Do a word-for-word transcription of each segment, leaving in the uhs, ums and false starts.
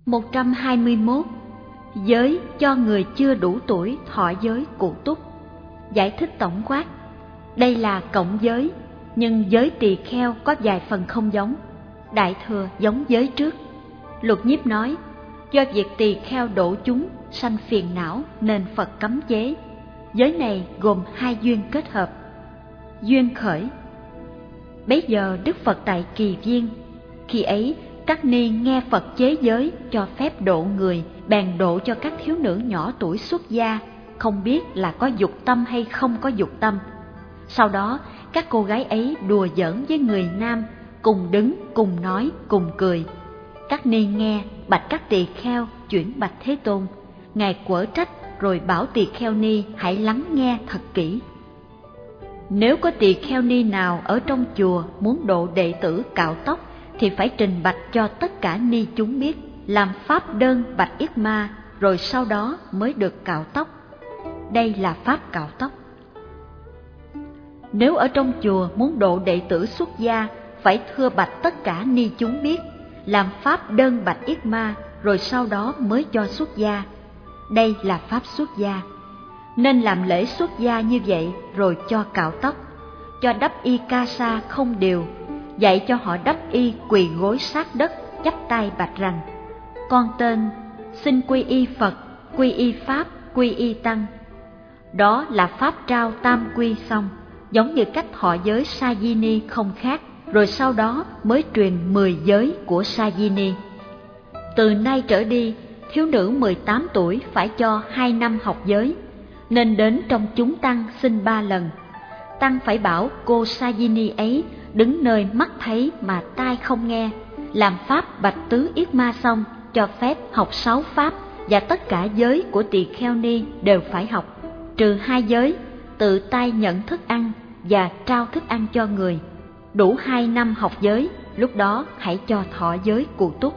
một trăm hai mươi mốt. Giới cho người chưa đủ tuổi thọ giới cụ túc. Giải thích tổng quát. Đây là cộng giới, nhưng giới tỳ kheo có vài phần không giống. Đại thừa giống giới trước. Luật Nhiếp nói, do việc tỳ kheo độ chúng sanh phiền não nên Phật cấm chế. Giới này gồm hai duyên kết hợp. Duyên khởi. Bấy giờ Đức Phật tại Kỳ Viên. Khi ấy các ni nghe Phật chế giới cho phép độ người, bèn độ cho các thiếu nữ nhỏ tuổi xuất gia, không biết là có dục tâm hay không có dục tâm. Sau đó các cô gái ấy đùa giỡn với người nam, cùng đứng, cùng nói, cùng cười. Các ni nghe, bạch các tỳ kheo, chuyển bạch Thế Tôn. Ngài quở trách rồi bảo tỳ kheo ni hãy lắng nghe thật kỹ. Nếu có tỳ kheo ni nào ở trong chùa muốn độ đệ tử cạo tóc, thì phải trình bạch cho tất cả ni chúng biết, làm pháp đơn bạch yết ma, rồi sau đó mới được cạo tóc. Đây là pháp cạo tóc. Nếu ở trong chùa muốn độ đệ tử xuất gia, phải thưa bạch tất cả ni chúng biết, làm pháp đơn bạch yết ma, rồi sau đó mới cho xuất gia. Đây là pháp xuất gia. Nên làm lễ xuất gia như vậy rồi cho cạo tóc, cho đắp y ca sa không đều, dạy cho họ đắp y quỳ gối sát đất, chắp tay bạch rằng: con tên xin quy y Phật, quy y Pháp, quy y Tăng. Đó là pháp trao tam quy xong, giống như cách thọ giới Sa Di Ni không khác, rồi sau đó mới truyền mười giới của Sa Di Ni. Từ nay trở đi, thiếu nữ mười tám tuổi phải cho hai năm học giới, nên đến trong chúng tăng xin ba lần. Tăng phải bảo cô Sa Di Ni ấy đứng nơi mắt thấy mà tai không nghe, làm pháp bạch tứ yết ma xong, cho phép học sáu pháp, và tất cả giới của tỳ kheo ni đều phải học, trừ hai giới tự tay nhận thức ăn và trao thức ăn cho người. Đủ hai năm học giới, lúc đó hãy cho thọ giới cụ túc.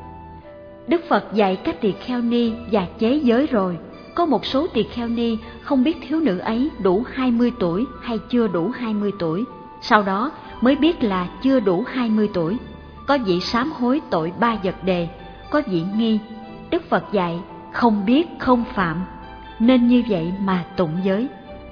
Đức Phật dạy các tỳ kheo ni và chế giới rồi, có một số tỳ kheo ni không biết thiếu nữ ấy đủ hai mươi tuổi hay chưa đủ hai mươi tuổi, sau đó mới biết là chưa đủ hai mươi tuổi. Có vị sám hối tội ba vật đề, có vị nghi. Đức Phật dạy không biết không phạm, nên như vậy mà tụng giới.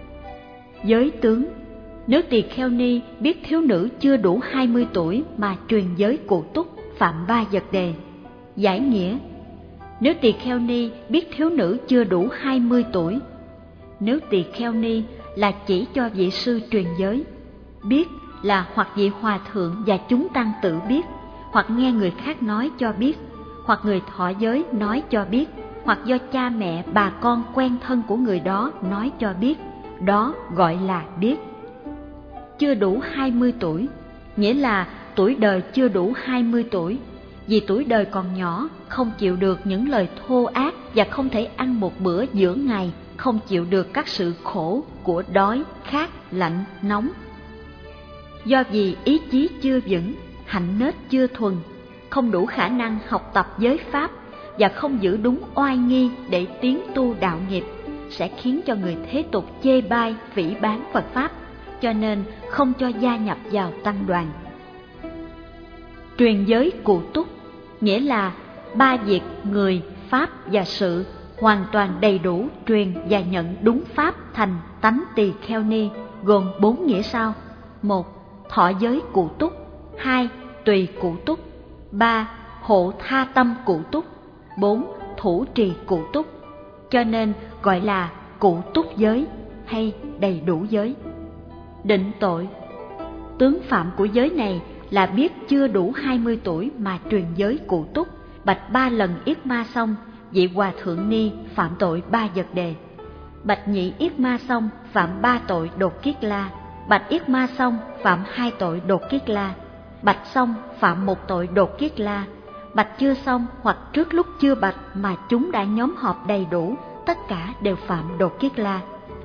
Giới tướng. Nếu tỳ kheo ni biết thiếu nữ chưa đủ hai mươi tuổi mà truyền giới cụ túc, phạm ba vật đề. Giải nghĩa. Nếu tỳ kheo ni biết thiếu nữ chưa đủ hai mươi tuổi, nếu tỳ kheo ni là chỉ cho vị sư truyền giới, biết là hoặc vị hòa thượng và chúng tăng tự biết, hoặc nghe người khác nói cho biết, hoặc người thọ giới nói cho biết, hoặc do cha mẹ bà con quen thân của người đó nói cho biết, đó gọi là biết. Chưa đủ hai mươi tuổi, nghĩa là tuổi đời chưa đủ hai mươi tuổi, vì tuổi đời còn nhỏ, không chịu được những lời thô ác và không thể ăn một bữa giữa ngày, không chịu được các sự khổ của đói, khát, lạnh, nóng. Do vì ý chí chưa vững, hạnh nết chưa thuần, không đủ khả năng học tập giới pháp và không giữ đúng oai nghi để tiến tu đạo nghiệp, sẽ khiến cho người thế tục chê bai, phỉ báng Phật Pháp, cho nên không cho gia nhập vào tăng đoàn. Truyền giới cụ túc, nghĩa là ba việc người, pháp và sự hoàn toàn đầy đủ truyền và nhận đúng pháp thành tánh tỳ kheo ni, gồm bốn nghĩa sau: một, thọ giới cụ túc; hai, tùy cụ túc; ba, hộ tha tâm cụ túc; bốn, thủ trì cụ túc. Cho nên gọi là cụ túc giới hay đầy đủ giới. Định tội. Tướng phạm của giới này là biết chưa đủ hai mươi tuổi mà truyền giới cụ túc, bạch ba lần yết ma xong, vị hòa thượng ni phạm tội ba vật đề. Bạch nhị yết ma xong, phạm ba tội đột kiết la. Bạch yết ma xong, phạm hai tội đột kiết la. Bạch xong, phạm một tội đột kiết la. Bạch chưa xong hoặc trước lúc chưa bạch mà chúng đã nhóm họp đầy đủ, tất cả đều phạm đột kiết la.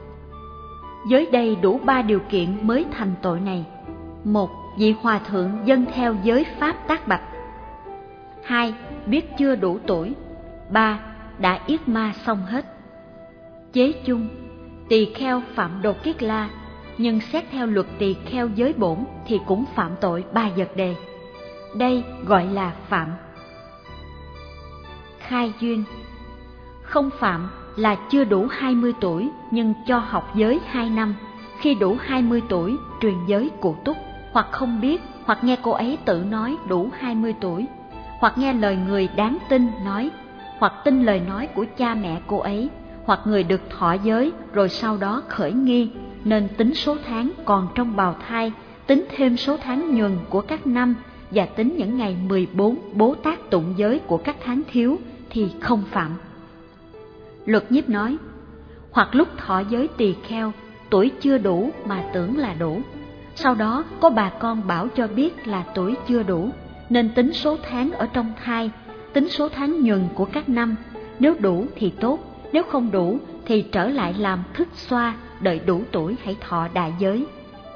Giới đây đủ ba điều kiện mới thành tội này. Một, vị hòa thượng dâng theo giới pháp tác bạch. Hai, biết chưa đủ tuổi. Ba, đã yết ma xong hết. Chế chung, tỳ kheo phạm đột kiết la, nhưng xét theo luật tỳ kheo giới bổn thì cũng phạm tội ba vật đề. Đây gọi là phạm. khai duyên. Không phạm là chưa đủ hai mươi tuổi nhưng cho học giới hai năm, khi đủ hai mươi tuổi truyền giới cụ túc, hoặc không biết, hoặc nghe cô ấy tự nói đủ hai mươi tuổi, hoặc nghe lời người đáng tin nói, hoặc tin lời nói của cha mẹ cô ấy, hoặc người được thọ giới rồi sau đó khởi nghi, nên tính số tháng còn trong bào thai, tính thêm số tháng nhuần của các năm và tính những ngày mười bốn bố tát tụng giới của các tháng thiếu thì không phạm. Luật Nhiếp nói, hoặc lúc thọ giới tỳ kheo, tuổi chưa đủ mà tưởng là đủ, sau đó có bà con bảo cho biết là tuổi chưa đủ, nên tính số tháng ở trong thai, tính số tháng nhuần của các năm, nếu đủ thì tốt, nếu không đủ thì trở lại làm thức xoa, đợi đủ tuổi hãy thọ đại giới.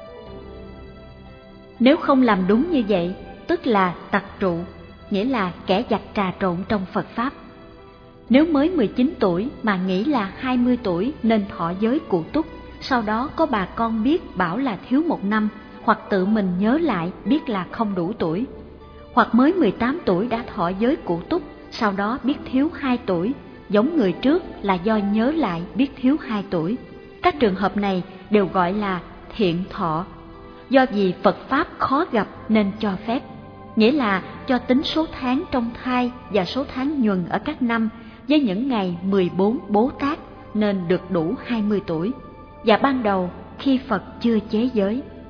Nếu không làm đúng như vậy, tức là tặc trụ, nghĩa là kẻ giặt trà trộn trong Phật Pháp. Nếu mới mười chín tuổi mà nghĩ là hai mươi tuổi nên thọ giới cụ túc, sau đó có bà con biết bảo là thiếu một năm, hoặc tự mình nhớ lại biết là không đủ tuổi, hoặc mới mười tám tuổi đã thọ giới cụ túc, sau đó biết thiếu hai tuổi, giống người trước là do nhớ lại biết thiếu hai tuổi. Các trường hợp này đều gọi là thiện thọ. Do vì Phật Pháp khó gặp nên cho phép, nghĩa là cho tính số tháng trong thai và số tháng nhuần ở các năm với những ngày mười bốn bố tát nên được đủ hai mươi tuổi. Và ban đầu khi Phật chưa chế giới.